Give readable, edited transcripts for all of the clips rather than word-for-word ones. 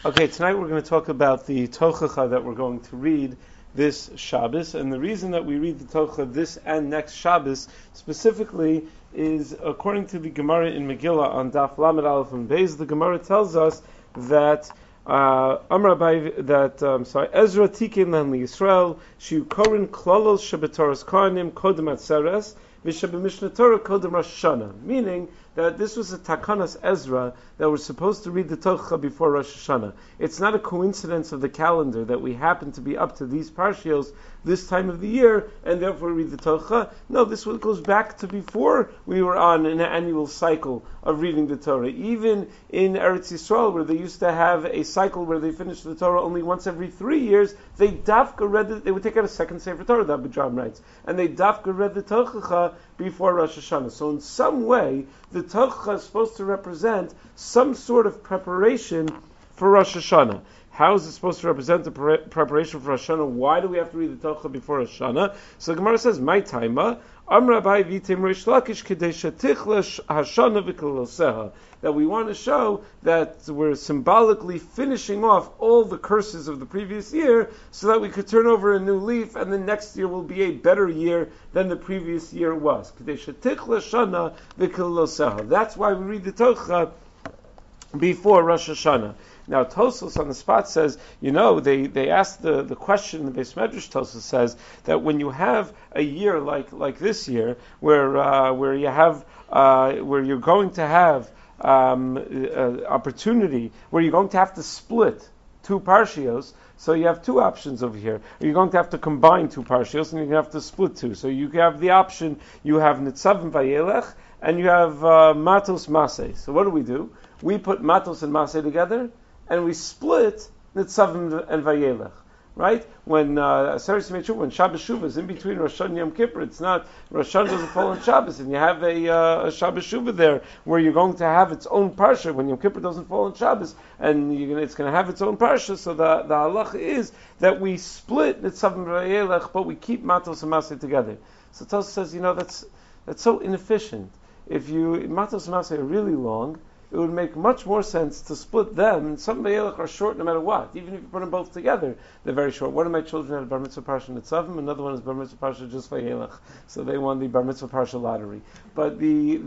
Okay, tonight we're going to talk about the Tochacha that we're going to read this Shabbos, and the reason that we read the Tochacha this and next Shabbos specifically is according to the Gemara in Megillah on Daf Lamed Aleph and Beis. The Gemara tells us that Ezra Tikin Len Yisrael Shiu Korin Klolos Shebetoras Kohanim Kodem Atzeres V'Shebemishna Torah Kodem Rosh Hashanah, meaning that this was a Takanas Ezra that we're supposed to read the Tochacha before Rosh Hashanah. It's not a coincidence of the calendar that we happen to be up to these parshios this time of the year, and therefore read the Tochacha. No, this one goes back to before we were on an annual cycle of reading the Torah. Even in Eretz Yisrael, where they used to have a cycle where they finished the Torah only once every 3 years, they would take out a second Sefer Torah, the Abijam writes, and they dafka read the Tochacha before Rosh Hashanah. So in some way, the Tochacha is supposed to represent some sort of preparation for Rosh Hashanah. How is it supposed to represent the preparation for Rosh Hashanah? Why do we have to read the Tochacha before Rosh Hashanah? So the Gemara says, "My taima Amra Bai Vitim Reish Lakish Kedei Shetichla Hashana V'Koloseha," that we want to show that we're symbolically finishing off all the curses of the previous year, so that we could turn over a new leaf, and the next year will be a better year than the previous year was. Kedei Shetichla Hashana V'Koloseha. That's why we read the Tochacha before Rosh Hashanah. Now, Tosfos on the spot says, they asked the question, the Beis Medrash Tosfos says, that when you have a year like this year, where you're going to have opportunity, where you're going to have to split two parshios, so you have two options over here. You're going to have to combine two parshios, and you're going to have to split two. So you have the option, you have Nitzavim Vayelech, and you have Matos Maseh. So what do? We put Matos and Maseh together, and we split Nitzavim and Vayelech, right? When Shabbos Shuvah is in between Rosh Hashanah and Yom Kippur, it's not, Rosh Hashanah doesn't fall on Shabbos, and you have a Shabbos Shuvah there, where you're going to have its own parsha, when Yom Kippur doesn't fall on Shabbos, and it's going to have its own parsha, so the halacha is that we split Nitzavim and Vayelech, but we keep Matos and Maseh together. So Tosfos says, that's so inefficient. If Matos and Maseh are really long, it would make much more sense to split them. Some Vayelech are short no matter what. Even if you put them both together, they're very short. One of my children had a Bar Mitzvah Parsha Nitzavim, another one is Bar Mitzvah Parsha just Vayelech. So they won the Bar Mitzvah Parsha lottery. But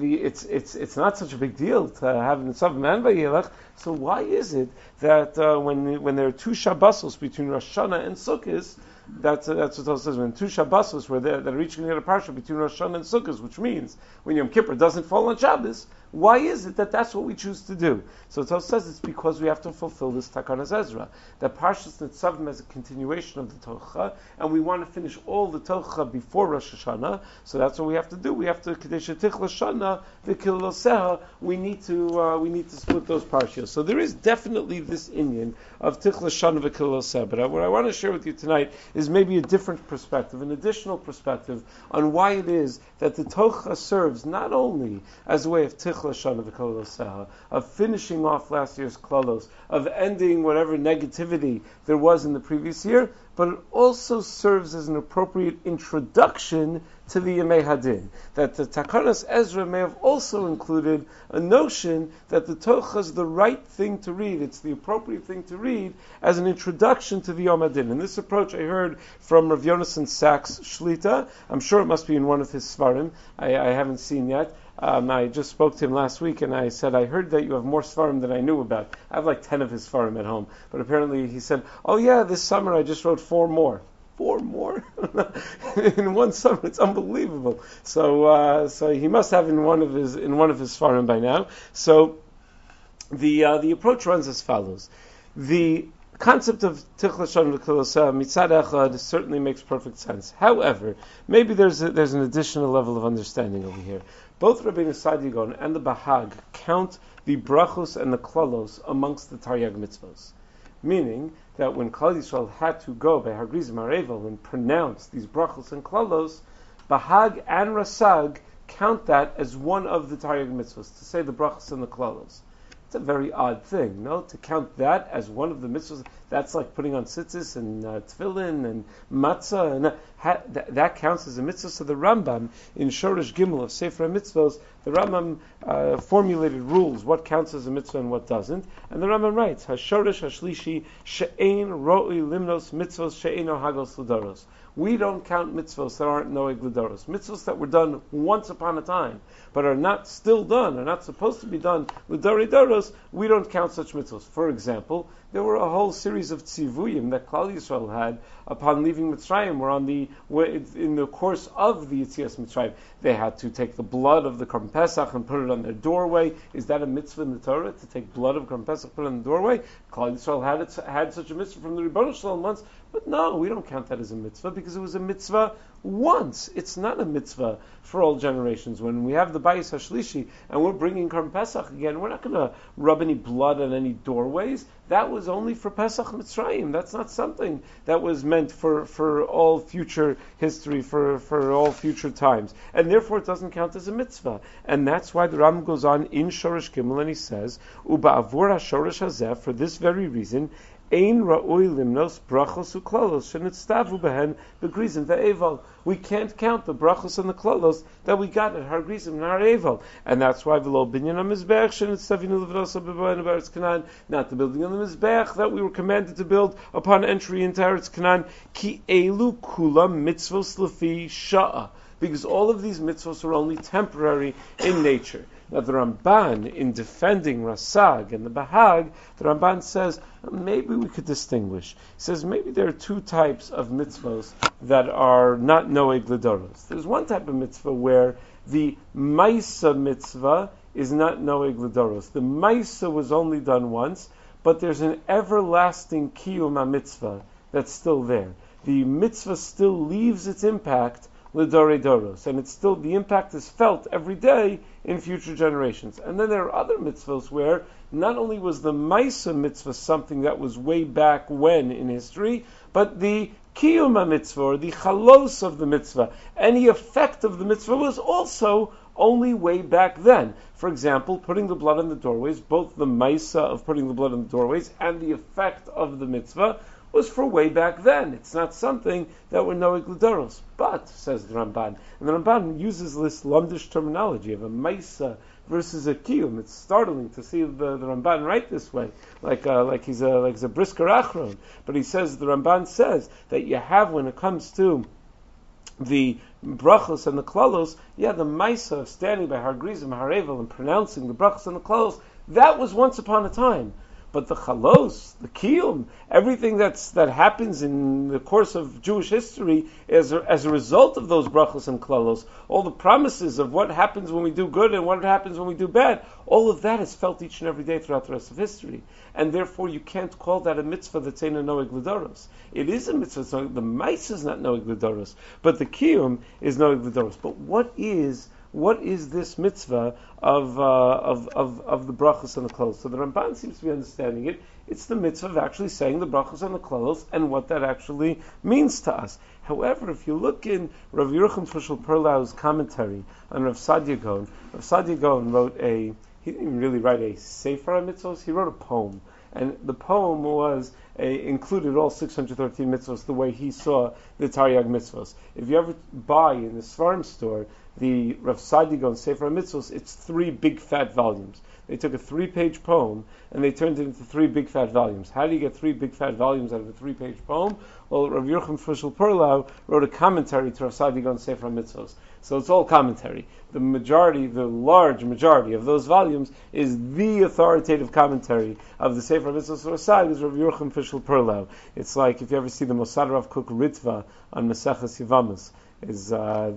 it's not such a big deal to have Nitzavim and Vayelech. So why is it that when there are two Shabbosos between Rosh Hashanah and Sukkot, that's what Tosfos says. When two Shabbosos were there that are each going to get a parsha between Rosh Hashanah and Sukkot, which means when Yom Kippur doesn't fall on Shabbos, why is it that that's what we choose to do? So Tosfos says it's because we have to fulfill this Takanas Ezra, that Parshas Nitzavim is a continuation of the Tochacha, and we want to finish all the Tochacha before Rosh Hashanah. So that's what we have to do. We have to Kedei Shetichla Shana V'Kiloseha. We need to split those parshios. So there is definitely this inyan of Tichla Shana V'Kiloseha. But what I want to share with you tonight is maybe a different perspective, an additional perspective on why it is that the Tochacha serves not only as a way of Tichla Shana V'Kiloseha, of finishing off last year's Klalos, of ending whatever negativity there was in the previous year, but it also serves as an appropriate introduction to the Yemei Hadin. That the Takanas Ezra may have also included a notion that the Tochacha is the right thing to read. It's the appropriate thing to read as an introduction to the Yom Hadin. And this approach I heard from Rav Yonason Sachs Shlita. I'm sure it must be in one of his Svarim. I haven't seen yet. I just spoke to him last week, and I said, I heard that you have more Svarim than I knew about. I have like 10 of his Svarim at home. But apparently he said, oh yeah, this summer I just wrote 4 more. 4 more? In one summer, it's unbelievable. So he must have in one of his Svarim by now. So the approach runs as follows. The concept of Tichla Shana V'Kiloseha mitzad echad certainly makes perfect sense. However, maybe there's an additional level of understanding over here. Both Rabbeinu Sadigon and the Bahag count the brachos and the klalos amongst the Taryag mitzvos, meaning that when Klal Yisrael had to go by Hagrizim Arevel and pronounce these brachos and klalos, Bahag and Rasag count that as one of the Taryag mitzvos, to say the brachos and the klalos. It's a very odd thing, no? To count that as one of the mitzvahs, that's like putting on tzitzis and tefillin and matzah, and that counts as a mitzvah. So the Rambam in Shoresh Gimel of Sefer HaMitzvos, The Rambam formulated rules, what counts as a mitzvah and what doesn't. And the Rambam writes, Hashorish Hashlishi She'ein Ro'i Limnos Mitzvos She'eino Hagos L'Doros. We don't count mitzvos that aren't noeg l'doros. Mitzvos that were done once upon a time, but are not still done, are not supposed to be done l'dorei doros, we don't count such mitzvos. For example, there were a whole series of tzivuyim that Klal Yisrael had upon leaving Mitzrayim, or in the course of the Yetzias Mitzrayim. They had to take the blood of the Korban Pesach and put it on their doorway. Is that a mitzvah in the Torah, to take blood of Korban Pesach, put it on the doorway? Klal Yisrael had such a mitzvah from the Rebbeinu Shalom once, but no, we don't count that as a mitzvah because it was a mitzvah once. It's not a mitzvah for all generations. When we have the Bayis HaShlishi and we're bringing Korban Pesach again, we're not going to rub any blood on any doorways. That was only for Pesach Mitzrayim. That's not something that was meant for all future history, for all future times. And therefore it doesn't count as a mitzvah. And that's why the Rambam goes on in Shorish Gimel and he says, Uba Avur HaShorish Hazeh, for this very reason, Ein ra'oi limnos brachos uklalos shenitztavu behen begrizim ve'eval. We can't count the brachos and the klalos that we got at Har Grizim and Har Eval, and that's why v'lo binyan hamizbech shenitztavinu levdosa b'bayinu b'Eretz Canaan. Not the building of the mizbech that we were commanded to build upon entry into Eretz Canaan. Ki elu kulam mitzvos lefi sha'a, because all of these mitzvos are only temporary in nature. Now the Ramban, in defending Rasag and the Bahag, the Ramban says maybe we could distinguish. He says maybe there are two types of mitzvos that are not noeg l'doros. There's one type of mitzvah where the Maisa mitzvah is not noeg l'doros. The Maisa was only done once, but there's an everlasting kiyum mitzvah that's still there. The mitzvah still leaves its impact l'dorei doros, and it's still, the impact is felt every day in future generations. And then there are other mitzvahs where not only was the Maisa mitzvah something that was way back when in history, but the Kiyuma mitzvah, or the Chalos of the mitzvah, any effect of the mitzvah was also only way back then. For example, putting the blood on the doorways, both the Maisa of putting the blood on the doorways and the effect of the mitzvah was for way back then. It's not something that we're noeg l'doros. But, says the Ramban, and the Ramban uses this Lomdish terminology of a Maisa versus a Kiyum. It's startling to see the Ramban write this way, like he's a Brisker Achron. But he says, the Ramban says, that you have, when it comes to the brachos and the klalos, the Maisa of standing by Har Grizim, Har Evel, and pronouncing the brachos and the klalos, that was once upon a time. But the chalos, the kiyum, everything that happens in the course of Jewish history as a result of those brachos and klalos, all the promises of what happens when we do good and what happens when we do bad, all of that is felt each and every day throughout the rest of history. And therefore you can't call that a mitzvah that's ain't a noeg l'doros. It is a mitzvah, the mice is not noeg l'doros, but the kiyum is noeg l'doros. But what is this mitzvah of the brachos and the klalos? So the Ramban seems to be understanding it. It's the mitzvah of actually saying the brachos and the klalos and what that actually means to us. However, if you look in Rav Yerucham Fushel Perlau's commentary on Rav Sadia Gaon wrote he didn't even really write a sefer on mitzvos, he wrote a poem. And the poem included all 613 mitzvos the way he saw the Taryag mitzvos. If you ever buy in the Svarim store the Rav Sadia Gaon Sefer Mitzvos, it's 3 big fat volumes. They took a 3-page poem and they turned it into 3 big fat volumes. How do you get 3 big fat volumes out of a 3-page poem? Well, Rav Yerucham Fushel Perlau wrote a commentary to Rav Sadia Gaon Sefer Mitzvos. So it's all commentary. The large majority of those volumes is the authoritative commentary of the Sefer Mitzvos Rav Sadia is Rav Yerucham Fushel Perlau. It's like if you ever see the Mosad Rav Kook Ritva on Maseches Yevamos, is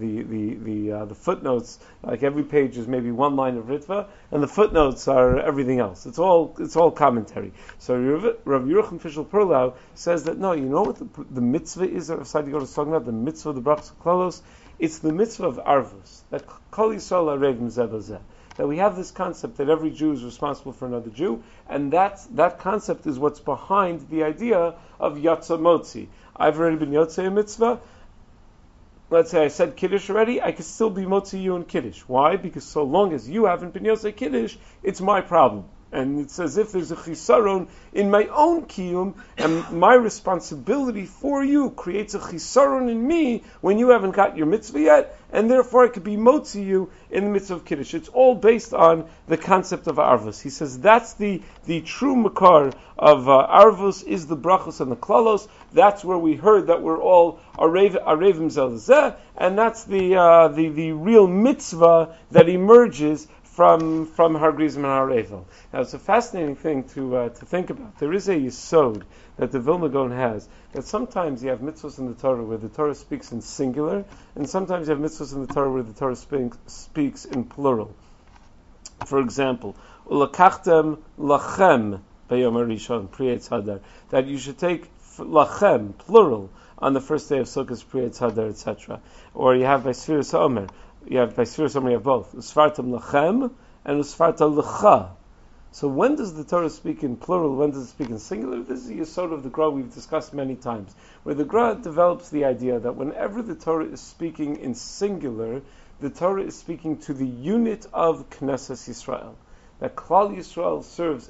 the footnotes, like every page is maybe one line of Ritva, and the footnotes are everything else. It's all commentary. So Rav Yerucham Fushel Perlau says that no, you know what the mitzvah is that Rav Sadia Gaon is talking about, the mitzvah of the brachos klalos? It's the mitzvah of arvus, that kol Yisrael arevim zeh b'zeh. That we have this concept that every Jew is responsible for another Jew, and that concept is what's behind the idea of Yatsa Motzi. I've already been Yotzei a mitzvah. Let's say I said Kiddush already, I could still be Motzi you in Kiddush. Why? Because so long as you haven't been Yotzei Kiddush, it's my problem. And it's as if there's a chisaron in my own kiyum, and my responsibility for you creates a chisaron in me when you haven't got your mitzvah yet, and therefore I could be motzi you in the mitzvah of Kiddush. It's all based on the concept of arvus. He says that's the true makar of arvus is the brachos and the klalos. That's where we heard that we're all arevim zelzeh, and that's the real mitzvah that emerges from Har Grizim and Har Evel. Now it's a fascinating thing to think about. There is a yesod that the Vilna Gaon has, that sometimes you have mitzvahs in the Torah where the Torah speaks in singular, and sometimes you have mitzvahs in the Torah where the Torah speaks in plural. For example, ulakachtem lachem b'yom harishon pri Eitz Hadar, that you should take lachem, plural, on the first day of Sukkot pri Eitz Hadar, etc. Or you have by Sfiras HaOmer, you have both. Usfartam lachem and usfarta lecha. So when does the Torah speak in plural? When does it speak in singular? This is the yesod of the Gra we've discussed many times, where the Gra develops the idea that whenever the Torah is speaking in singular, the Torah is speaking to the unit of Knesset Yisrael. That Klal Yisrael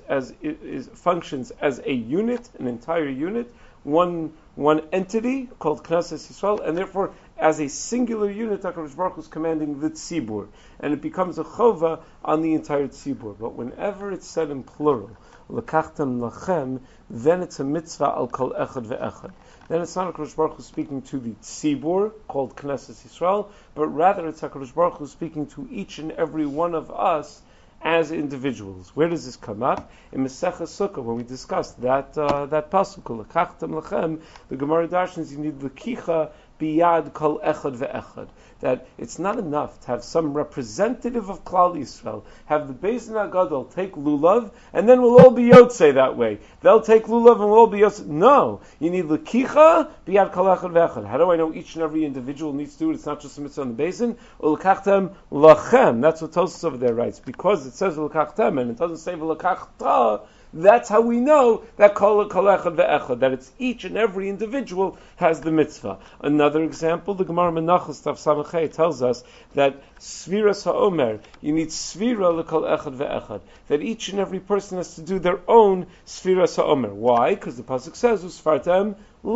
functions as a unit, an entire unit, one entity called Knesset Yisrael, and therefore as a singular unit, HaKadosh Baruch Hu is commanding the tzibur, and it becomes a chova on the entire tzibur. But whenever it's said in plural, lekachtem lachem, then it's a mitzvah al kol echad ve'echad. Then it's not HaKadosh Baruch Hu speaking to the tzibur, called Knesset Yisrael, but rather it's HaKadosh Baruch Hu speaking to each and every one of us as individuals. Where does this come up? In Masechah Sukkah, when we discussed that pasuk, lekachtem lachem, the Gemara darshans, you need lekicha biyad kol echad ve'echad. That it's not enough to have some representative of Klal Yisrael, have the Beis Din HaGadol take lulav, and then we'll all be yotzei that way. They'll take lulav and we'll all be yotzei. No, you need lekicha biyad kol echad ve'echad. How do I know each and every individual needs to do it? It's not just a mitzvah on the Beis Din. Ulekachtem lachem. That's what Tosfos over there writes. Because it says ulekachtem and it doesn't say ulekachta, that's how we know that kol echad ve'echad, that it's each and every individual has the mitzvah. Another example, the Gemara Menachos Tav Samachay tells us that Sfiras HaOmer, you need Sfira l'kol echad ve'echad, that each and every person has to do their own Sfiras HaOmer. Why? Because the pasuk says Usfartem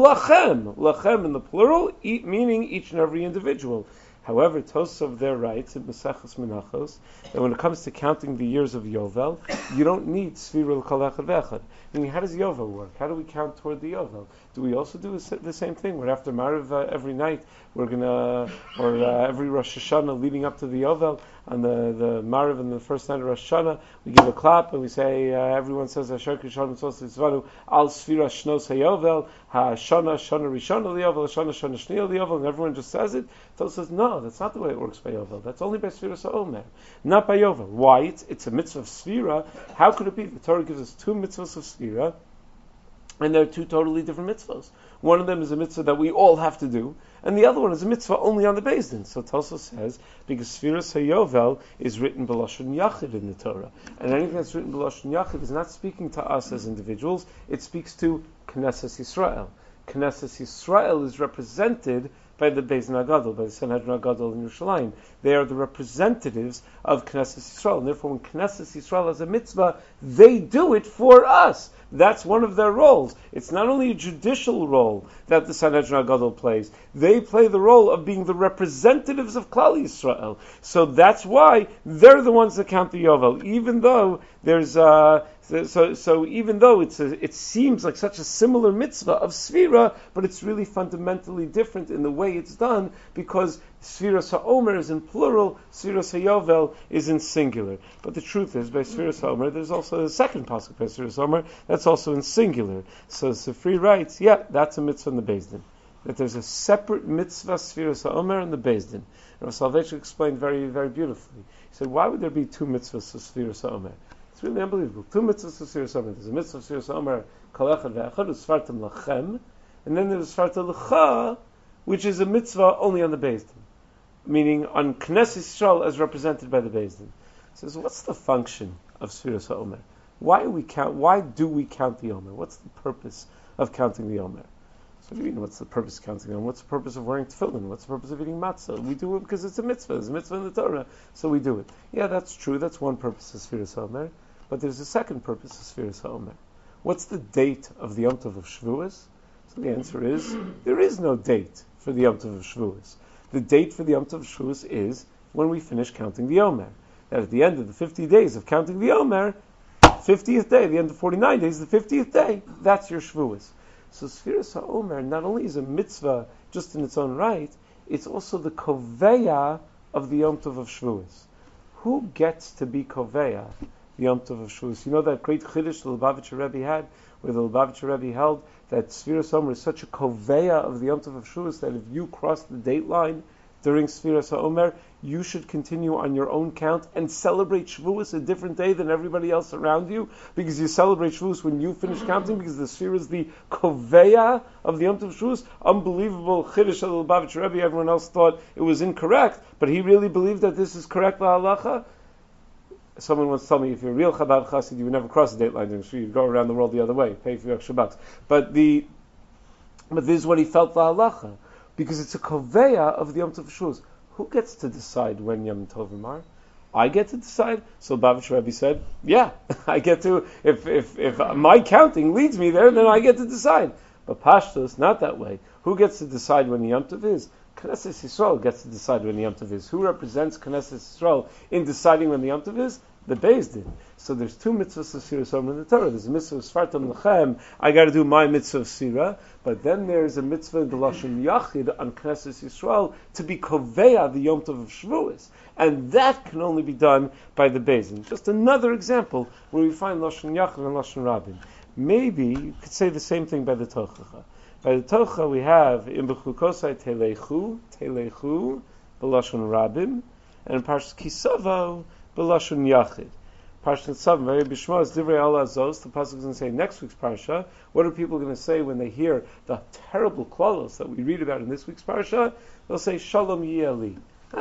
lachem in the plural, meaning each and every individual. However, Tosaf there writes in Maseches Menachos that when it comes to counting the years of Yovel, you don't need Sfira l'kol echad ve'echad. Meaning, how does Yovel work? How do we count toward the Yovel? Do we also do the same thing, where after Mariv every night, we're gonna, or every Rosh Hashanah leading up to the Yovel, on the Mariv and the first night of Rosh Hashanah, we give a clap and we say, everyone says, Asher Kishan Tzos Tzvanu, Al Sfira Shnos HaYovel, HaShana Shana Rishana L'Yovel, Shana Shana Shniya L'Yovel, and everyone just says it. So it says, no, that's not the way it works by Yovel. That's only by Sfira Sa'omer, not by Yovel. Why? It's a mitzvah of Sfira. How could it be? The Torah gives us two mitzvahs of Sfira, and they're two totally different mitzvahs. One of them is a mitzvah that we all have to do, and the other one is a mitzvah only on the Beis Din. So Tosfos says, because Sfiras HaYovel is written b'lashon yachid in the Torah, and anything that's written b'lashon yachid is not speaking to us as individuals, it speaks to Knesset Yisrael. Knesset Yisrael is represented by the Beis Din HaGadol, by the Sanhedrin HaGadol in Yerushalayim. They are the representatives of Knesset Yisrael. And therefore, when Knesset Yisrael has a mitzvah, they do it for us. That's one of their roles. It's not only a judicial role that the Sanhedrin HaGadol plays. They play the role of being the representatives of Klal Yisrael. So that's why they're the ones that count the Yovel. Even though there's So even though it seems like such a similar mitzvah of Sfira, but it's really fundamentally different in the way it's done, because Sfiras HaOmer is in plural, Sfiras HaYovel is in singular. But the truth is, by Sfiras HaOmer, there's also a second pasuk by Sfiras HaOmer that's also in singular. So Sifri writes, that's a mitzvah in the Beis Din. That there's a separate mitzvah Sfiras HaOmer in the Beis Din. And Soloveitchik explained very, very beautifully. He said, why would there be two mitzvahs of Sfiras HaOmer? It's really unbelievable. Two mitzvahs of Sfiras HaOmer. There's a mitzvah of Sfiras HaOmer, kol echad ve'echad, usfartem lachem, and then there's usfartem lecha, which is a mitzvah only on the Beis Din, meaning on Knesset Yisrael as represented by the Beis Din. So what's the function of Sfiras HaOmer? Why do we count the Omer? What's the purpose of counting the Omer? So what do you mean, what's the purpose of counting the Omer? What's the purpose of wearing tefillin? What's the purpose of eating matzah? We do it because it's a mitzvah. It's a mitzvah in the Torah, so we do it. Yeah, that's true. That's one purpose of Sfiras HaOmer. But there's a second purpose of Sfiras HaOmer. What's the date of the Yom Tov of Shavuos? So the answer is, there is no date for the Yom Tov of Shavuos. The date for the Yom Tov of Shavuos is when we finish counting the Omer. That at the end of the 50 days of counting the Omer, 50th day, the end of 49 days, the 50th day, that's your Shavuos. So Sfiras HaOmer not only is a mitzvah just in its own right, it's also the koveya of the Yom Tov of Shavuos. Who gets to be koveya the Yom Tov of Shavuos? You know that great chiddush the Lubavitcher Rebbe had, where the Lubavitcher Rebbe held that Sfiras HaOmer is such a koveya of the Yom Tov of Shavuos that if you cross the date line during Sfiras HaOmer, you should continue on your own count and celebrate Shavuos a different day than everybody else around you, because you celebrate Shavuos when you finish counting, because the Sfira is the koveya of the Yom Tov Shavuos. Unbelievable chiddush of the Lubavitcher Rebbe. Everyone else thought it was incorrect, but he really believed that this is correct lahalacha. Someone once told me, if you're a real Chabad Chassid, you would never cross the date line. You'd go around the world the other way, pay for your extra bucks. But this is what he felt lahalacha, because it's a koveya of the Yom Tov Shavuos. Who gets to decide when Yom Tovim are? I get to decide. So Lubavitcher Rebbe said, yeah, I get to. If my counting leads me there, then I get to decide. But Pashtos, not that way. Who gets to decide when Yom Tov is? Knesset Yisrael gets to decide when the Yom Tov is. Who represents Knesset Yisrael in deciding when the Yom Tov is? The Beis Din. So there's two mitzvahs of Sfiras HaOmer in the Torah. There's a mitzvah of Sfartam Lechem. I got to do my mitzvah of Sira. But then there's a mitzvah in the Lashon Yachid on Knesset Yisrael to be koveya the Yom Tov of Shavuos. And that can only be done by the Beis Din. Just another example where we find Lashon Yachid and Lashon Rabin. Maybe you could say the same thing by the Tochacha. By the Tocha we have in Bechukosai Telechu, B'Lashon Rabim, and in Parshas Kisavo, B'Lashon Yachid. Parshas Tzavim, very Bishmos, Divrei Allah Azos, the Pasuk is going to say next week's Parsha. What are people going to say when they hear the terrible klalos that we read about in this week's Parsha? They'll say, Shalom Yeli.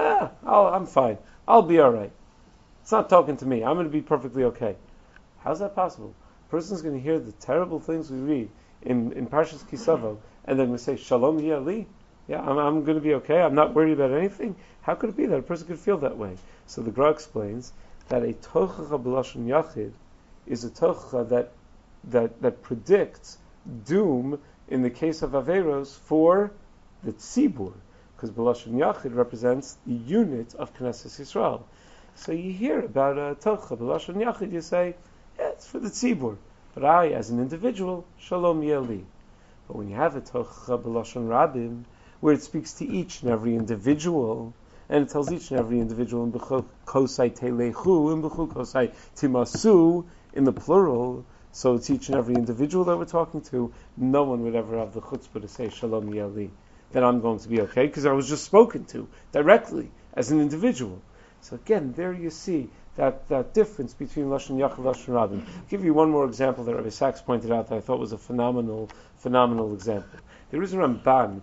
I'm fine. I'll be alright. It's not talking to me. I'm going to be perfectly okay. How's that possible? A person's going to hear the terrible things we read in Parshas Kisavo, and then we say, Shalom Yeli. Yeah, I'm going to be okay. I'm not worried about anything. How could it be that a person could feel that way? So the Gra explains that a tochacha b'lashon yachid is a tochacha that predicts doom in the case of averos for the tzibur, because b'lashon yachid represents the unit of Knesset Yisrael. So you hear about a tochacha b'lashon yachid, you say, yeah, it's for the tzibur, but I, as an individual, shalom yeli. But when you have a tochacha b'lashon rabim, where it speaks to each and every individual, and it tells each and every individual in B'chukosai Telechu, in B'chukosai Timasu, in the plural, so it's each and every individual that we're talking to, no one would ever have the chutzpah to say Shalom Yali. Then I'm going to be okay, because I was just spoken to directly as an individual. So again, there you see that difference between Lashon Yachid and Lashon Rabin. I'll give you one more example that Rabbi Sachs pointed out that I thought was a phenomenal example. There is a Ramban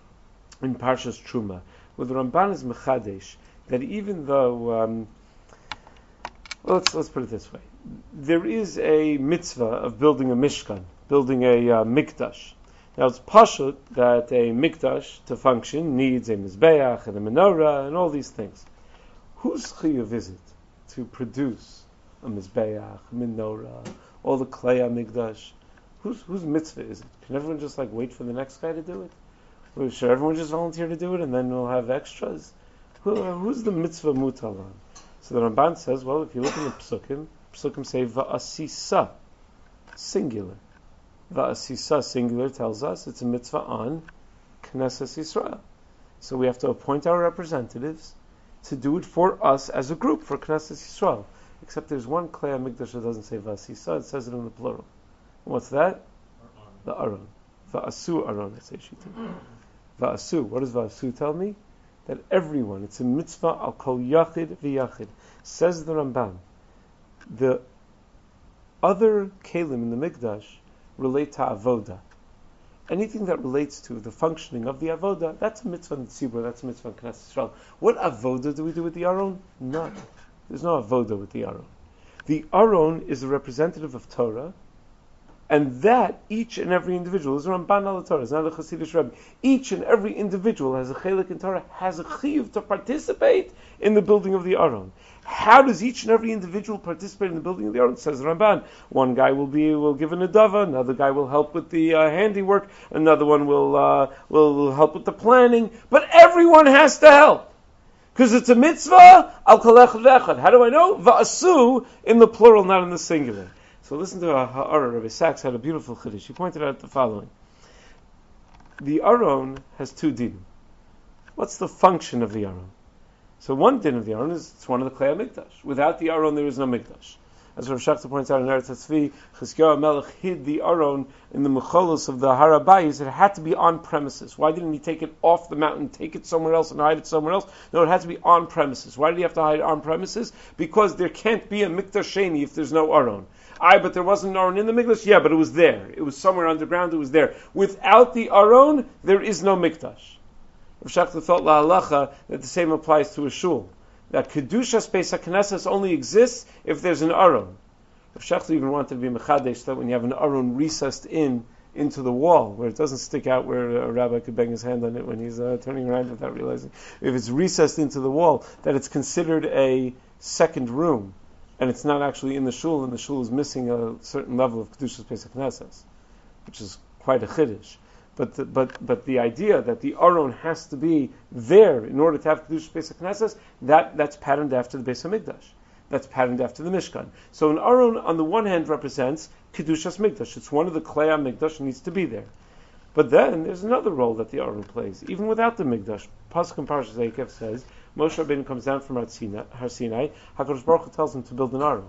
in Parshas Truma, where the Ramban is mechadesh, that even though, let's put it this way, there is a mitzvah of building a mishkan, building a mikdash. Now it's pashut that a mikdash to function needs a mizbeach and a menorah and all these things. Whose chiyuv is it to produce a mizbeach, a menorah, all the klei mikdash? Whose mitzvah is it? Can everyone just wait for the next guy to do it? Or should everyone just volunteer to do it and then we'll have extras? Who's the mitzvah mutal on? So the Ramban says, well, if you look in the Psukim say va'asisa, singular. Va'asisa, singular, tells us it's a mitzvah on Knesset Yisrael. So we have to appoint our representatives to do it for us as a group, for Knesset Yisrael. Except there's one Klei HaMikdash that doesn't say va'asisa, it says it in the plural. What's that? The Aron. Va'asu Aron, I say Shita. Va'asu, what does Va'asu tell me? That everyone, it's a mitzvah al kol yachid v'yachid. Says the Ramban, the other kelim in the Mikdash relate to avoda. Anything that relates to the functioning of the avoda, that's a mitzvah in the tzibur, that's a mitzvah in Knesset Yisrael. What avoda do we do with the Aron? None. There's no avoda with the Aron. The Aron is a representative of Torah, And that each and every individual is Ramban al Torah. It's not a Hasidic Rebbe. Each and every individual has a chelik in Torah, has a chiyuv to participate in the building of the Aron. How does each and every individual participate in the building of the Aron? Says Ramban. One guy will give a nedava, another guy will help with the handiwork, another one will help with the planning, but everyone has to help. Because it's a mitzvah, al kolech v'echad. How do I know? Va'asu in the plural, not in the singular. So listen to Ha'ara. Rabbi Sachs had a beautiful chiddush. He pointed out the following. The Aron has two din. What's the function of the Aron? So one din of the Aron is it's one of the Klei HaMikdash. Without the Aron, there is no Mikdash. As Rav Shachta points out in Eretz HaTzvi, Chizkiyahu HaMelech hid the Aron in the mecholos of the Har HaBayis. It had to be on premises. Why didn't he take it off the mountain, take it somewhere else and hide it somewhere else? No, it had to be on premises. Why did he have to hide it on premises? Because there can't be a Mikdash Sheni if there's no Aron. But there wasn't an Aron in the Mikdash? Yeah, but it was there. It was somewhere underground, it was there. Without the Aron, there is no Mikdash. Rav Shachta thought la'alacha that the same applies to a shul. That Kedushas Beis HaKnesses only exists if there's an Aron. Rav Shachta even wanted to be mechadesh that when you have an Aron recessed into the wall, where it doesn't stick out where a rabbi could bang his hand on it when he's turning around without realizing. If it's recessed into the wall, that it's considered a second room. And it's not actually in the shul, and the shul is missing a certain level of Kedushas Beis HaKnesses, which is quite a chiddush. But the idea that the Aron has to be there in order to have Kedushas Beis HaKnesses, that's patterned after the Beis HaMikdash. That's patterned after the Mishkan. So an Aron, on the one hand, represents Kedushas Mikdash. It's one of the Klei HaMikdash and needs to be there. But then there's another role that the Aron plays, even without the Mikdash. Pasuk in Parashas Eikev says, Moshe Rabbeinu comes down from Har Sinai. HaKadosh Baruch Hu tells him to build an Aron.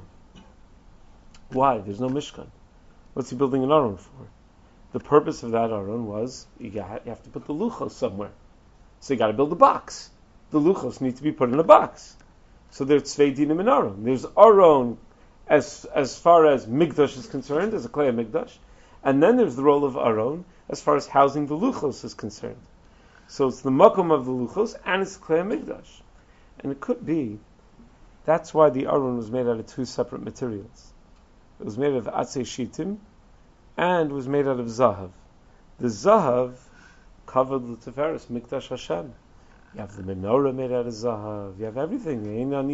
Why? There's no Mishkan. What's he building an Aron for? The purpose of that Aron was you have to put the luchos somewhere. So you got to build a box. The luchos need to be put in a box. So there's Tzvei Dinim in Aron. There's Aron as far as Mikdash is concerned, as a Klei HaMikdash, and then there's the role of Aron as far as housing the luchos is concerned. So it's the makom of the luchos, and it's Klei HaMikdash. And it could be, that's why the Aron was made out of two separate materials. It was made of Atzei Shitim, and was made out of Zahav. The Zahav covered the Tiferes, Mikdash Hashem. You have the menorah made out of Zahav. You have everything.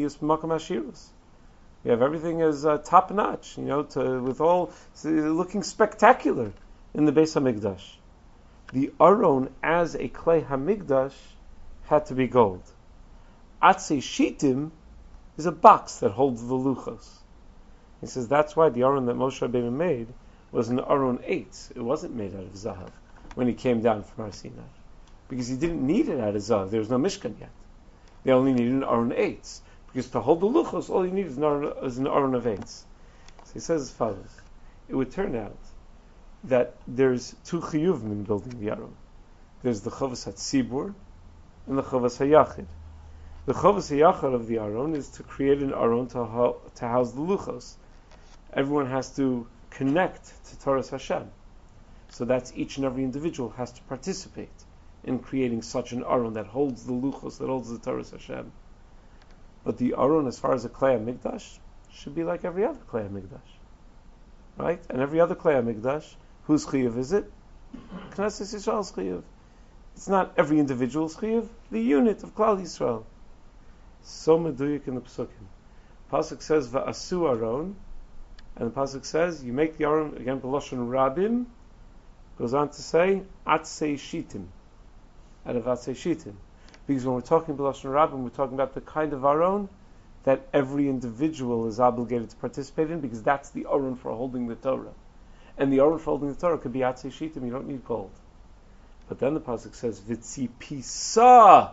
You have everything as top notch, with all looking spectacular in the Beis HaMikdash. The Aron as a Klei HaMikdash had to be gold. Atzei Shitim is a box that holds the luchos. He says that's why the Aron that Moshe Rabbeinu made was an Aron 8. It wasn't made out of Zahav when he came down from Har Sinai. Because he didn't need it out of Zahav. There was no Mishkan yet. They only needed an Aron 8. Because to hold the luchos, all you need is an Aron of 8. So he says as follows. It would turn out that there's two chiyuvim in building the Aron. There's the Chavas HaTzibur and the Chavas HaYachid. The Chavas HaYachid of the Aron is to create an Aron to house the luchos. Everyone has to connect to Torah Hashem. So that's each and every individual has to participate in creating such an Aron that holds the luchos, that holds the Torah Hashem. But the Aron, as far as a Klei HaMikdash, should be like every other Klei HaMikdash. Right? And every other Klei HaMikdash, whose chiyuv is it? Knesset Yisrael's chiyuv. It's not every individual's chiyuv, the unit of Klal Yisrael. So meduyik in the Pesukim. Pasuk says, Va'asu Aron, and the Pasuk says, you make the Aron, again, B'lashon Rabim, goes on to say, Atzei Shitim, out of Atzei Shitim. Because when we're talking B'lashon Rabim, we're talking about the kind of Aron that every individual is obligated to participate in, because that's the Aron for holding the Torah. And the Aron for holding the Torah could be Atzei Shitim, you don't need gold. But then the Pasuk says, Vitzi Pisa,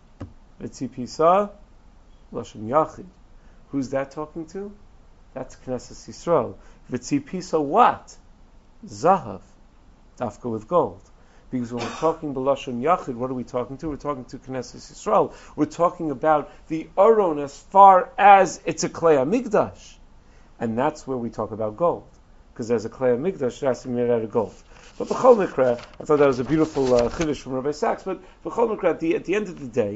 Lashon Yachid. Who's that talking to? That's Knesset Yisrael. Vitzi Pisa what? Zahav. Dafka with gold. Because when we're talking B'lashon Yachid, what are we talking to? We're talking to Knesset Yisrael. We're talking about the Aron as far as it's a Klei HaMikdash. And that's where we talk about gold. Because there's a Klei HaMikdash that has to be made out of gold. But B'chol Mikra, I thought that was a beautiful chiddush from Rabbi Sachs, but B'chol Mikra, at the end of the day,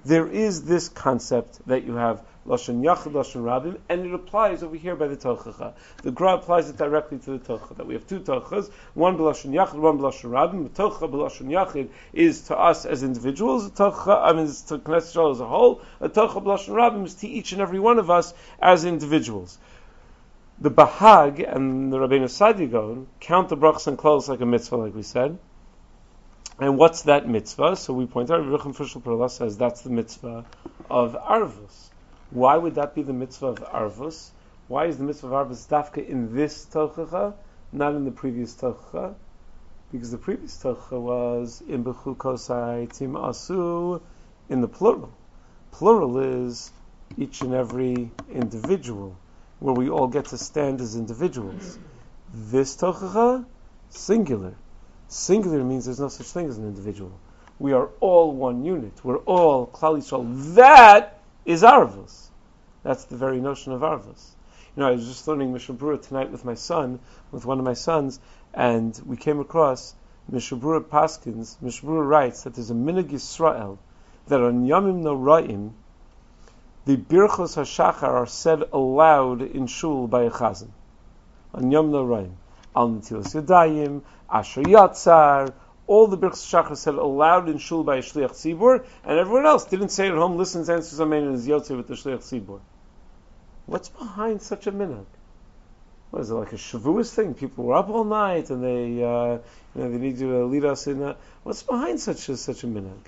there is this concept that you have Lashon Yachid, Lashon Rabim, and it applies over here by the Tochacha. The Gra applies it directly to the Tochacha, that we have two Tochachas, one B'Lashon Yachid, one B'Lashon Rabim. The Tochacha B'Lashon Yachid is to us as individuals, the Tochacha, it's to Knesset Yisrael as a whole, the Tochacha B'Lashon Rabim is to each and every one of us as individuals. The Bahag and the Rabbeinu Sadi Gaon count the brachas and klolos like a mitzvah, like we said. And what's that mitzvah? So we point out, Rebbe Yochanan Frischel Perla says that's the mitzvah of Arvus. Why would that be the mitzvah of Arvus? Why is the mitzvah of Arvus dafka in this Tochacha, not in the previous Tochacha? Because the previous Tochacha was in Bechu Kosai Tim Asu in the plural. Plural is each and every individual, where we all get to stand as individuals. This Tochacha, singular. Singular means there's no such thing as an individual. We are all one unit. We're all Klal Yisrael. That is Arvus. That's the very notion of Arvus. I was just learning Mishnah Berurah tonight with my son, with one of my sons, and we came across Mishnah Berurah Paskins. Mishnah Berurah writes that there's a Minhag Yisrael that on Yamim Noraim, the Birchos HaShachar are said aloud in Shul by a Chazan. On Yom Noraim. Al Netilas Yadayim, Asher Yatzar, all the Birchos HaShachar said aloud in Shul by a Shliach Tzibur, and everyone else didn't say it at home, listens, answers Amen, and is Yotzei with the Shliach Tzibur. What's behind such a minhag? What is it, like a Shavuos thing? People were up all night and they need to lead us in. What's behind such a minhag?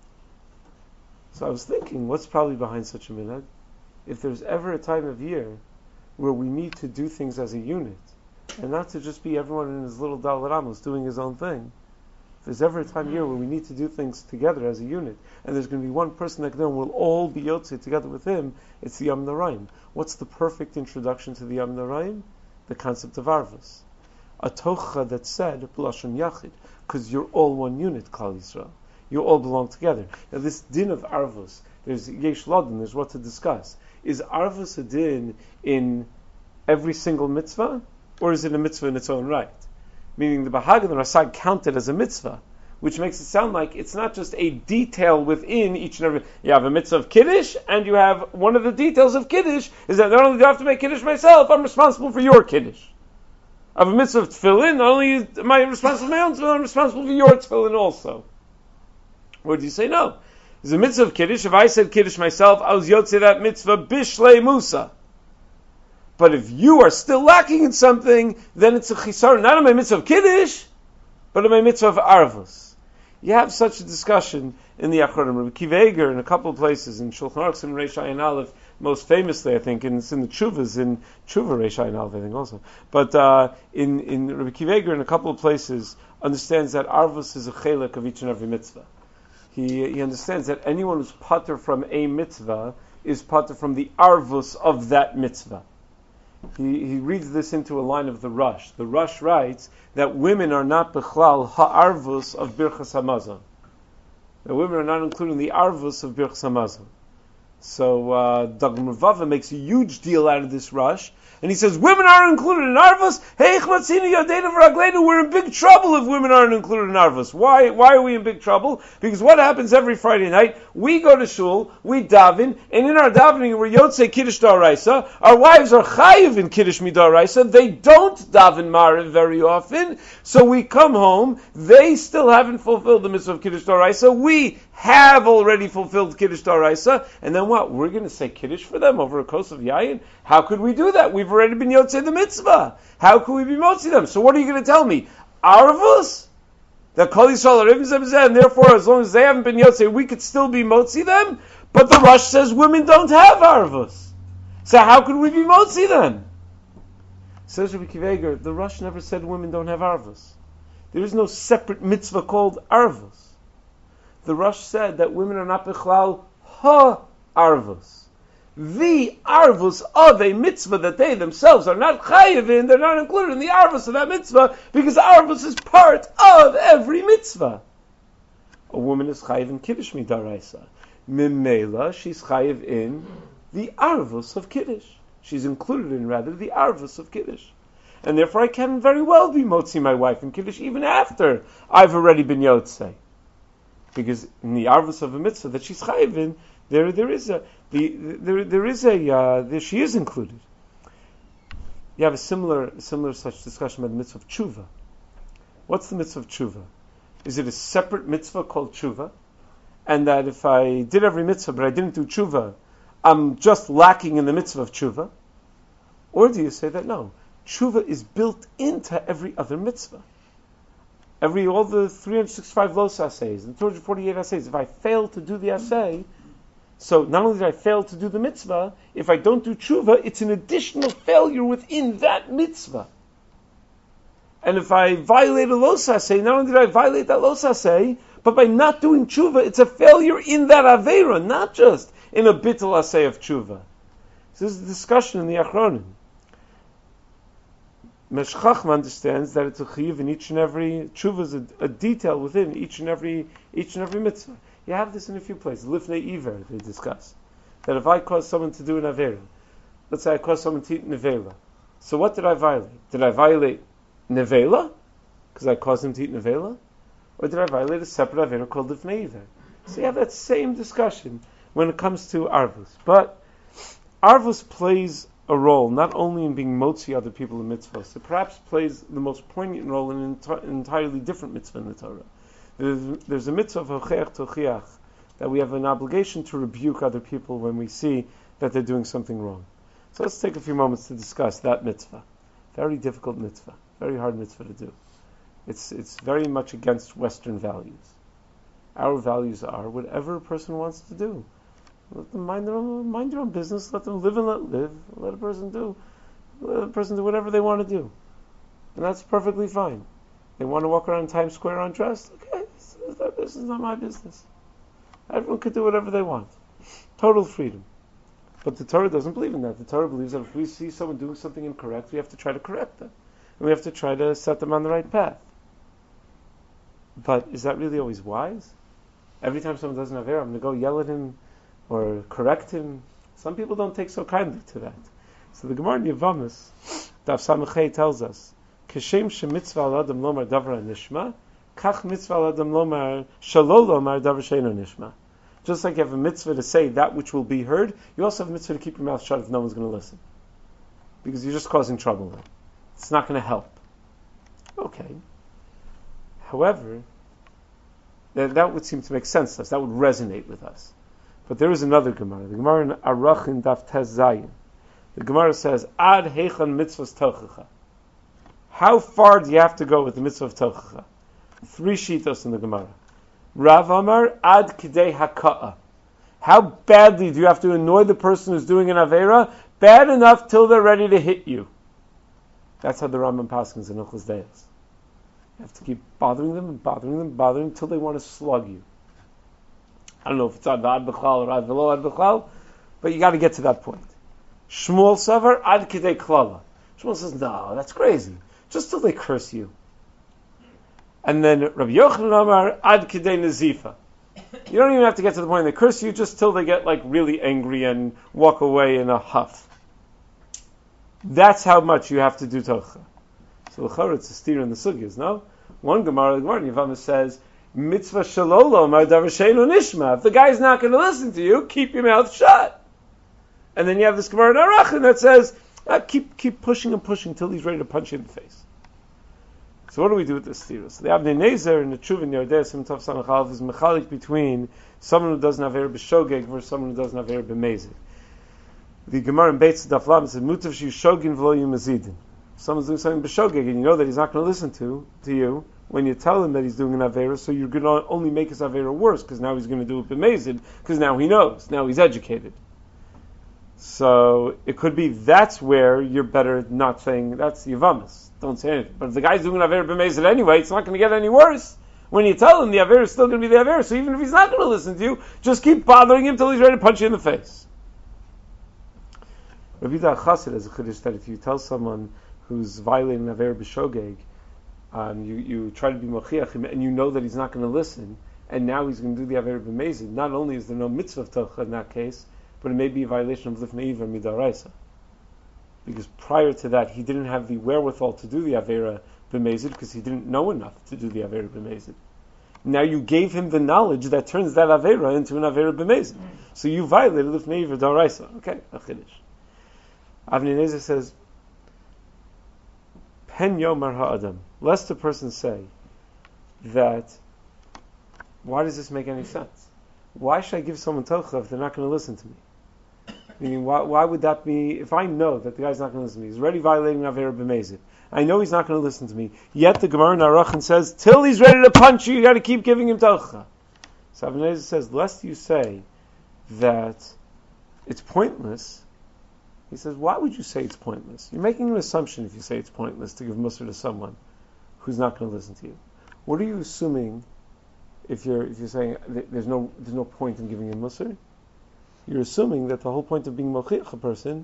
So I was thinking, what's probably behind such a minhag? If there's ever a time of year where we need to do things as a unit, and not to just be everyone in his little Dalet Amos doing his own thing. If there's ever a time of year where we need to do things together as a unit, and there's going to be one person that we'll all be Yotzei together with him, it's the Yom Noraim. What's the perfect introduction to the Yom Noraim? The concept of Arvus. A Tochacha that said, B'Lashon Yachid, because you're all one unit, Klal Yisrael. You all belong together. Now this din of Arvus, there's Yesh Ladin, there's what to discuss. Is Arvus a din in every single mitzvah, or is it a mitzvah in its own right? Meaning the Bahag and the Rasag count it as a mitzvah, which makes it sound like it's not just a detail within each and every. You have a mitzvah of Kiddush, and you have one of the details of Kiddush is that not only do I have to make Kiddush myself, I'm responsible for your Kiddush. I have a mitzvah of Tefillin, not only am I responsible for my own Tefillin, I'm responsible for your Tefillin also. Or do you say no? There's a mitzvah of Kiddush. If I said Kiddush myself, I was Yotzei that mitzvah Bishlei Musa. But if you are still lacking in something, then it's a chisar, not on my mitzvah of Kiddush, but on my mitzvah of Arvus. You have such a discussion in the Achronim. Rabbi Akiva Eiger in a couple of places, in Shulchan Aruch, in Reish Ayin Aleph, most famously, I think, and it's in the Tshuvas, in Tshuva Reish Ayin Aleph, I think also. But in Rabbi Akiva Eiger, in a couple of places, understands that Arvus is a chelek of each and every mitzvah. He understands that anyone who's pater from a mitzvah is pater from the Arvus of that mitzvah. He reads this into a line of the Rush. The Rush writes that women are not bechlal ha'arvus of Birchas Hamazon. The women are not included in the arvus of Birchas Hamazon. So Dagmar Vava makes a huge deal out of this Rush, and he says women aren't included in arvus. Hey, we're in big trouble if women aren't included in arvus. Why are we in big trouble? Because what happens every Friday night? We go to shul, we daven, and in our davening we're yotzei kiddush d'oraisa. Our wives are chayiv in kiddush mid'oraisa. They don't daven mariv very often, so we come home. They still haven't fulfilled the mitzvah of kiddush d'oraisa. We have already fulfilled Kiddush D'Oraisa, and then what? We're going to say Kiddush for them over a kos of yayin? How could we do that? We've already been Yotzei the mitzvah. How could we be Motzi them? So what are you going to tell me? Arvus? That Kol Yisrael are Ibn, and therefore as long as they haven't been Yotzei, we could still be Motzi them? But the Rush says women don't have Arvus. So how could we be Motzi them? Says Rabbi Akiva Eiger, the Rush never said women don't have Arvus. There is no separate mitzvah called Arvus. The Rush said that women are not bechlal ha-arvus. The arvus of a mitzvah that they themselves are not chayiv in, they're not included in the arvus of that mitzvah, because arvus is part of every mitzvah. A woman is chayiv in kiddush midaraisa. Mimela, she's chayiv in the arvus of kiddush. She's included in, rather, the arvus of kiddush. And therefore I can very well be motzi my wife in kiddush even after I've already been yotzei. because in the arvus of a mitzvah that she's chayiv in, she is included. You have a similar such discussion about the mitzvah of tshuva. What's the mitzvah of tshuva? Is it a separate mitzvah called tshuva? And that if I did every mitzvah but I didn't do tshuva, I'm just lacking in the mitzvah of tshuva? Or do you say that no, tshuva is built into every other mitzvah? All the 365 los assays, the 248 assays, if I fail to do the assay, so not only did I fail to do the mitzvah, if I don't do tshuva, it's an additional failure within that mitzvah. And if I violate a los assay, not only did I violate that los assay, but by not doing tshuva, it's a failure in that aveira, not just in a bittul assay of tshuva. So this is a discussion in the Achronim. Meshchachma understands that it's a chiyuv in each and every tshuva is a detail within each and every mitzvah. You have this in a few places. Lifnei iver, they discuss that if I cause someone to do an avera, let's say I cause someone to eat nevela. So what did I violate? Did I violate nevela because I caused him to eat nevela, or did I violate a separate avera called lifnei iver? So you have that same discussion when it comes to arvus, but arvus plays a role not only in being motzi other people in mitzvahs, it perhaps plays the most poignant role in an entirely different mitzvah in the Torah. There's a mitzvah of hocheach tochiach, that we have an obligation to rebuke other people when we see that they're doing something wrong. So let's take a few moments to discuss that mitzvah. Very difficult mitzvah, very hard mitzvah to do. It's very much against Western values. Our values are whatever a person wants to do. Let them mind their own business. Let them live and let live. Let a person do whatever they want to do, and that's perfectly fine. They want to walk around Times Square undressed. Okay, it's their business, not my business. Everyone could do whatever they want. Total freedom. But the Torah doesn't believe in that. The Torah believes that if we see someone doing something incorrect, we have to try to correct them, and we have to try to set them on the right path. But is that really always wise? Every time someone does an avera, I'm going to go yell at him or correct him. Some people don't take so kindly to that. So the Gemara in Yevamos, Daf Samachay tells us, Keshem shemitzvah al adam lomar davra nishma, kach mitzvah al adam lomar shalo lomar davra sheino nishma. Just like you have a mitzvah to say that which will be heard, you also have a mitzvah to keep your mouth shut if no one's going to listen. Because you're just causing trouble then. It's not going to help. Okay. However, that would seem to make sense to us. That would resonate with us. But there is another Gemara. The Gemara in Arachin Daf Tez Zayin. The Gemara says, Ad heichan mitzvahs tochacha. How far do you have to go with the mitzvah of tochacha? 3 shitos in the Gemara. Rav Amar, Ad kidei haka'a. How badly do you have to annoy the person who's doing an avera? Bad enough till they're ready to hit you. That's how the Rambam paskins in Ochos Deis. You have to keep bothering them until they want to slug you. I don't know if it's ad b'chal or ad v'lo ad b'chal, but you got to get to that point. Shmuel Savar ad kidei klala. Shmuel says, no, that's crazy. Just till they curse you. And then Rabbi Yochanan Amar ad kidei nazifa. You don't even have to get to the point they curse you, just till they get like really angry and walk away in a huff. That's how much you have to do tocha. So l'chara it's a steer in the sugyas, no? One Gemara in Yevamos says, mitzvah shalolo mar davar sheino nishma. If the guy's not going to listen to you, keep your mouth shut. And then you have this Gemara in Arachin that says, keep pushing and pushing until he's ready to punch you in the face. So what do we do with this theory? So the Avnei Nezer in the Tshuva in Yordei Simtov Samach Aleph is mechalik between someone who doesn't have aver b'shogeg versus someone who doesn't have aver b'mezid. The Gemara in Beitz Daf Lamed says, mutav shu shogin v'lo yumazidin. Someone's doing something b'shogeg and you know that he's not going to listen to you when you tell him that he's doing an avera, so you're going to only make his avera worse because now he's going to do it b'mezid because now he knows, now he's educated. So it could be that's where you're better not saying that's Yevamos. Don't say anything. But if the guy's doing an avera b'mezid anyway, it's not going to get any worse. When you tell him the avera is still going to be the avera, so even if he's not going to listen to you, just keep bothering him till he's ready to punch you in the face. Rabbi Yehuda Chassid has a chiddush that if you tell someone who's violating avera b'shogeg, you try to be mochiach him, and you know that he's not going to listen, and now he's going to do the avera b'mezid. Not only is there no mitzvah of tocha in that case, but it may be a violation of lifnei iver midaraisa. Because prior to that, he didn't have the wherewithal to do the avera b'mezid because he didn't know enough to do the avera b'mezid. Now you gave him the knowledge that turns that Avera into an Avera b'mezid. So you violated Lifnei V'Doraisa. Okay, a Chiddush. Avnei Nezer says, Pen Yomar Ha'adam. Lest the person say that, why does this make any sense? Why should I give someone Tocha if they're not going to listen to me? Meaning, why would that be, if I know that the guy's not going to listen to me, he's already violating Avera b'mezid. I know he's not going to listen to me, yet the Gemara in Arachin says, till he's ready to punch you, you got to keep giving him Tocha. So Avnei Nezer says, lest you say that it's pointless, he says, why would you say it's pointless? You're making an assumption if you say it's pointless to give Musar to someone who's not going to listen to you. What are you assuming if you're saying there's no point in giving him Musar? You're assuming that the whole point of being mochiach a person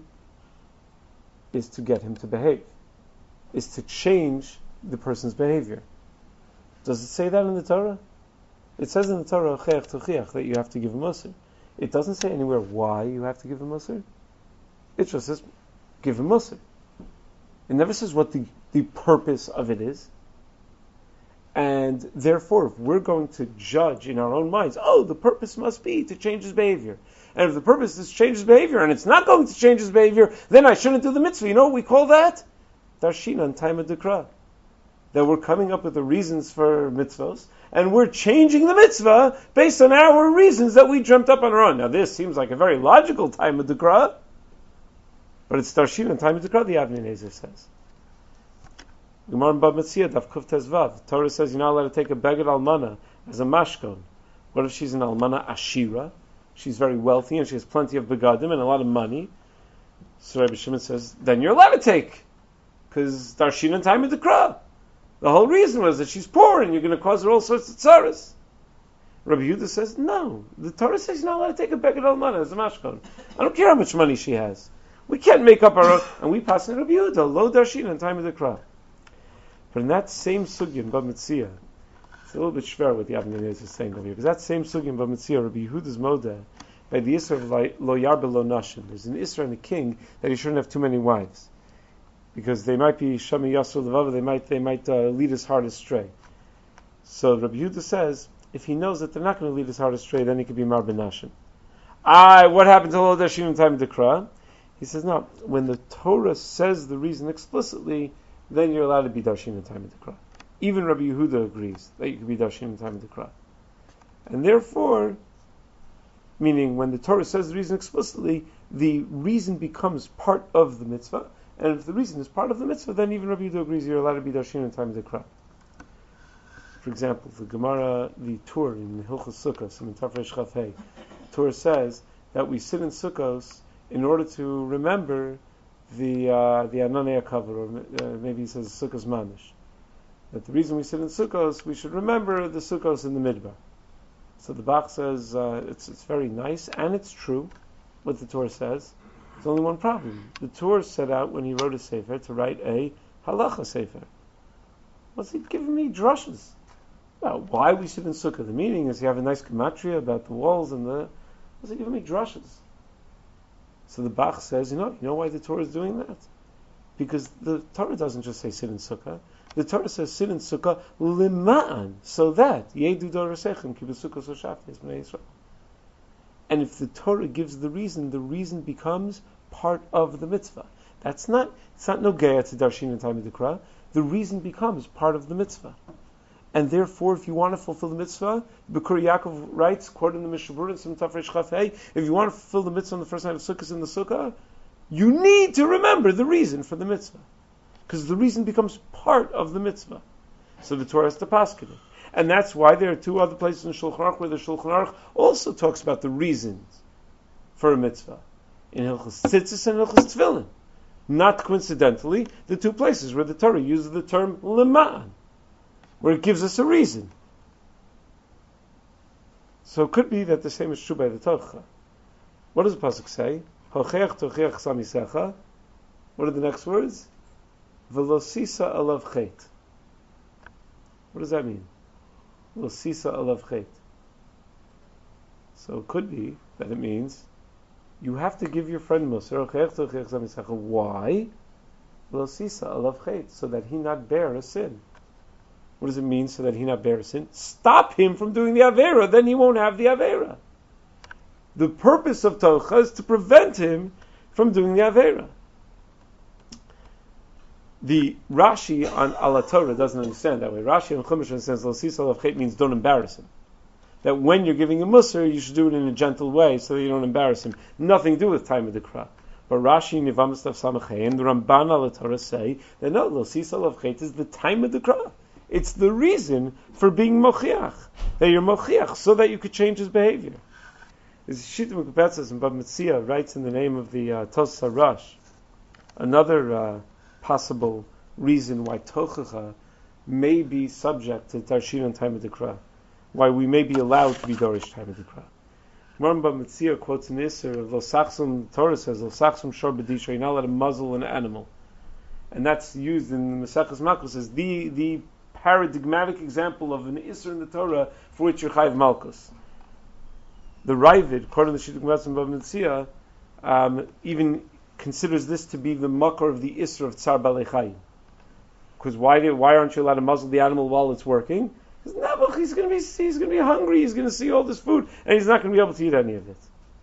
is to get him to behave, is to change the person's behavior. Does it say that in the Torah? It says in the Torah that you have to give him Musar. It doesn't say anywhere why you have to give him Musar. It just says give him Musar. It never says what the purpose of it is. And therefore, if we're going to judge in our own minds, the purpose must be to change his behavior. And if the purpose is to change his behavior, and it's not going to change his behavior, then I shouldn't do the mitzvah. You know what we call that? Darshina and time of Dekra. That we're coming up with the reasons for mitzvahs, and we're changing the mitzvah based on our reasons that we dreamt up on our own. Now this seems like a very logical time of Dekra, but it's Darshina and time of Dekra, the Avnei Nezer says. Gemara in Bab Metzia, Daf Kuf Tezvav. Torah says you're not allowed to take a beged almana as a mashkon. What if she's an almana ashira? She's very wealthy and she has plenty of begadim and a lot of money. So Rabbi Shimon says, then you're allowed to take, because darshin and time of the krah. The whole reason was that she's poor and you're going to cause her all sorts of tzaras. Rabbi Yehuda says, no. The Torah says you're not allowed to take a beged almana as a mashkon. I don't care how much money she has. We can't make up our own, and we pass in Rabbi Yehuda, lo darshin and time of the krah. But in that same sugya in Bab Metzia, it's a little bit shver what the Avnei Nezer is saying over here, because that same sugya in Bab Metzia, Rabbi Yehuda's modeh, by the Isra of lo yarbe lo nashim, there's an Isra in the king that he shouldn't have too many wives, because they might be shami yasur levava, they might lead his heart astray. So Rabbi Yehuda says, if he knows that they're not going to lead his heart astray, then he could be mar ben nashim. What happened to lo dashim in time of the Dekra? He says, no, when the Torah says the reason explicitly, then you're allowed to be darshin in time of the Dekra. Even Rabbi Yehuda agrees that you can be darshin in time of the Dekra. And therefore, meaning when the Torah says the reason explicitly, the reason becomes part of the mitzvah. And if the reason is part of the mitzvah, then even Rabbi Yehuda agrees you're allowed to be darshin in time of the Dekra. For example, the Gemara, the Tur in Hilchos Sukkos, in Tafresh Chaf Hei, Tur says that we sit in Sukkos in order to remember the Ananei HaKavod, or maybe he says Sukkos Mamish. That the reason we sit in Sukkos, we should remember the Sukkos in the Midbar. So the Bach says it's very nice, and it's true, what the Torah says. There's only one problem. The Torah set out, when he wrote a Sefer, to write a Halacha Sefer. What's he giving me drushes about why we sit in Sukkah? The meaning is you have a nice gematria about the walls and the... What's he giving me drushes? So the Bach says, you know why the Torah is doing that? Because the Torah doesn't just say sit in Sukkah. The Torah says sit in Sukkah lima'an, so that yedu dorasechem ki b'sukkah soshaftes b'nei Yisrael. And if the Torah gives the reason becomes part of the mitzvah. It's not nogeya to darshin in time of the Dekra. The reason becomes part of the mitzvah. And therefore, if you want to fulfill the mitzvah, Bekur Yaakov writes, quoting the Mishnah Berurah in Sim Tafresh Chaf Hei, if you want to fulfill the mitzvah on the first night of Sukkot in the Sukkah, you need to remember the reason for the mitzvah. Because the reason becomes part of the mitzvah. So the Torah has to paskin it. And that's why there are two other places in Shulchan Aruch where the Shulchan Aruch also talks about the reasons for a mitzvah. In Hilchos Tzitzis and Hilchos Tefillin. Not coincidentally, the two places where the Torah uses the term lema'an, where it gives us a reason. So it could be that the same is true by the Torah. What does the pasuk say? Hocheach tocheach samisecha. What are the next words? Velosisa alav chet. What does that mean? Velosisa alav chet. So it could be that it means you have to give your friend Musar. Hocheach tocheach samisecha. Why? Velosisa alav chet, so that he not bear a sin. What does it mean so that he not bear sin? Stop him from doing the Avera, then he won't have the Avera. The purpose of Tocha is to prevent him from doing the Avera. The Rashi on Ala Torah doesn't understand that way. Rashi on Chumash says, Lo sisal of chet means don't embarrass him. That when you're giving a Musar, you should do it in a gentle way so that you don't embarrass him. Nothing to do with time of the Kra. But Rashi, Nivam Stav Samachay, and the Ramban Ala Torah say that no, Lo sisal of chet is the time of the Kra. It's the reason for being mochiach, that you're mochiach, so that you could change his behavior. As Shita Mekubetzes and Bab Metzia writes in the name of the Tos Harash, another possible reason why Tochacha may be subject to Tarshin on time of the Kra, why we may be allowed to be Dorish time of the Kra. Bab Metzia quotes an Isser of Lo Sachsum, Torah says, Lo Sachsum Shor B'disha, you're not allowed to muzzle an animal. And that's used in the Maseches Makos as the paradigmatic example of an Isser in the Torah for which you're Chayiv Malkus. The Ravid, according to the Shittuk Metzim Bab Metzia, even considers this to be the makor of the Isser of Tsar Balei Chayim. Because why aren't you allowed to muzzle the animal while it's working? Because Nabuch, he's going to be hungry, he's going to see all this food, and he's not going to be able to eat any of it.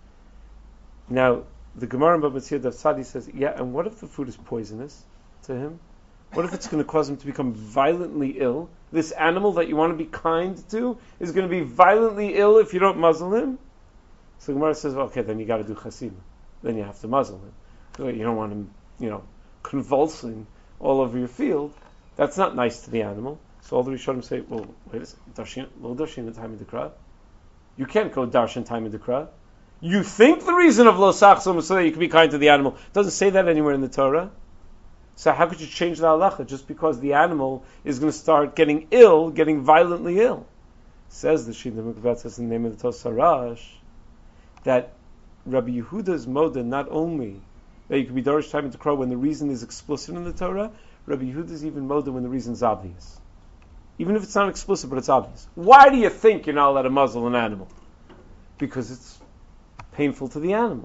Now, the Gemara in Bab Metzia Daf Tzadi says, yeah, and what if the food is poisonous to him? What if it's going to cause him to become violently ill? This animal that you want to be kind to is going to be violently ill if you don't muzzle him? So the Gemara says, okay, then you got to do chasima. Then you have to muzzle him. So you don't want him, convulsing all over your field. That's not nice to the animal. So all the Rishonim say, well, wait a second, lo darshin the time of the Kra. You can't go darshan time of the Kra. You think the reason of lo sachsum is so that you can be kind to the animal. It doesn't say that anywhere in the Torah. So how could you change the halacha just because the animal is going to start getting ill, getting violently ill? Says the Shita Mekubetzes in the name of the Tos Harash that Rabbi Yehuda's moda not only that you can be dorish time to crow when the reason is explicit in the Torah, Rabbi Yehuda's even moda when the reason is obvious. Even if it's not explicit, but it's obvious. Why do you think you're not allowed to muzzle an animal? Because it's painful to the animal.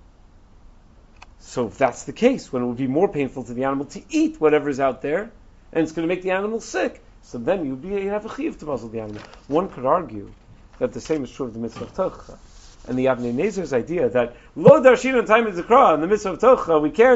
So if that's the case, when it would be more painful to the animal to eat whatever's out there, and it's going to make the animal sick, so then you'd have a chiyuv to muzzle the animal. One could argue that the same is true of the mitzvah of tocha. And the Avnei Nezer's idea that lo darshin on time of Zikra, in the mitzvah of tocha,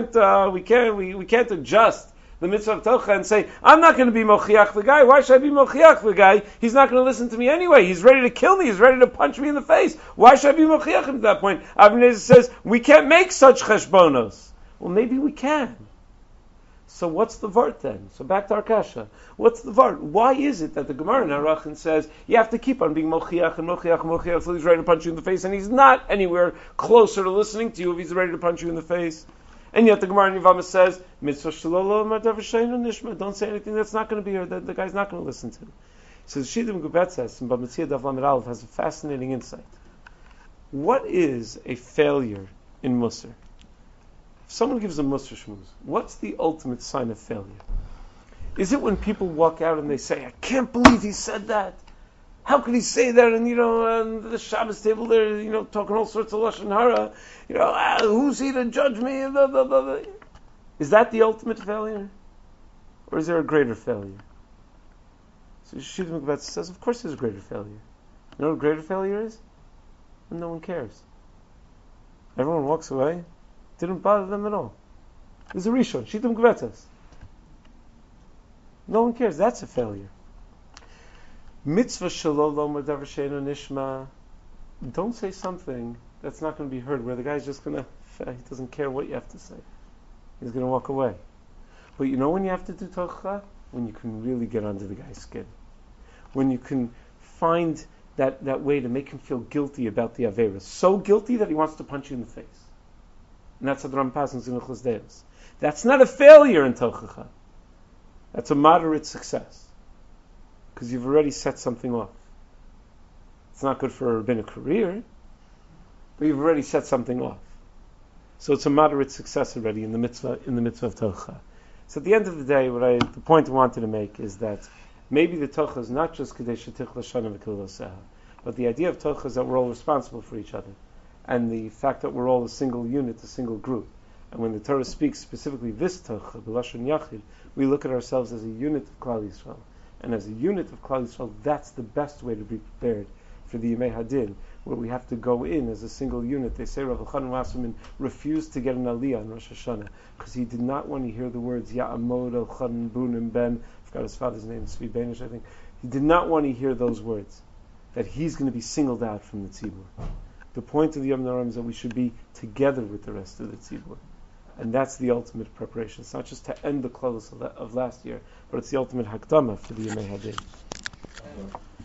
we can't adjust the mitzvah of tocha and say, I'm not going to be mochiach the guy. Why should I be mochiach the guy? He's not going to listen to me anyway. He's ready to kill me. He's ready to punch me in the face. Why should I be mochiach him at that point? Avnei Nezer says, we can't make such cheshbonos. Well, maybe we can. So what's the vart then? So back to our kasha. What's the vart? Why is it that the Gemara in Arachin says you have to keep on being mochiach and mochiach and mochiach until he's ready to punch you in the face, and he's not anywhere closer to listening to you if he's ready to punch you in the face? And yet the Gemara in Yevamah says, mitzvah shalolo madav sheinu nishma. Don't say anything that's not going to be heard, that the guy's not going to listen to. So the Shita Mekubetzes in Bab Metzia Daf Lamed Aleph has a fascinating insight. What is a failure in Musar? If someone gives a Musar shmuz, what's the ultimate sign of failure? Is it when people walk out and they say, I can't believe he said that? How could he say that? And on the Shabbos table they're talking all sorts of lashon hara. Who's he to judge me? Blah, blah, blah, blah. Is that the ultimate failure, or is there a greater failure? So Shita Mekubetzes says, of course there's a greater failure. You know what a greater failure is? When no one cares. Everyone walks away. Didn't bother them at all. There's a Rishon, Shita Mekubetzes. No one cares. That's a failure. Mitzvah shalom madav sheinu nishma. Don't say something that's not going to be heard, where the guy's just going to, he doesn't care what you have to say. He's going to walk away. But you know when you have to do tocha? When you can really get under the guy's skin. When you can find that way to make him feel guilty about the Aveira. So guilty that he wants to punch you in the face. And that's what the Rampas in Zinuchos Deos. That's not a failure in tochacha. That's a moderate success. Because you've already set something off. It's not good for a rabbinic career, but you've already set something off. So it's a moderate success already in the mitzvah of tocha. So at the end of the day, the point I wanted to make is that maybe the tocha is not just Kadei Shetich Lashana V'Kil Loseha, but the idea of tocha is that we're all responsible for each other. And the fact that we're all a single unit, a single group. And when the Torah speaks specifically this tocha, B'Lashon Yachid, we look at ourselves as a unit of Klal Yisrael. And as a unit of Klal Yisrael, that's the best way to be prepared for the Yemei Hadin, where we have to go in as a single unit. They say Rav Elchanan Wasserman refused to get an Aliyah on Rosh Hashanah because he did not want to hear the words Ya'amod Elchanan Bunim Ben. I forgot his father's name, Tzvi Benish, I think. He did not want to hear those words, that he's going to be singled out from the Tzibur. The point of the Yom Noram is that we should be together with the rest of the Tzibur. And that's the ultimate preparation. It's not just to end the close of last year, but it's the ultimate hakdama for the Yemei Hadin.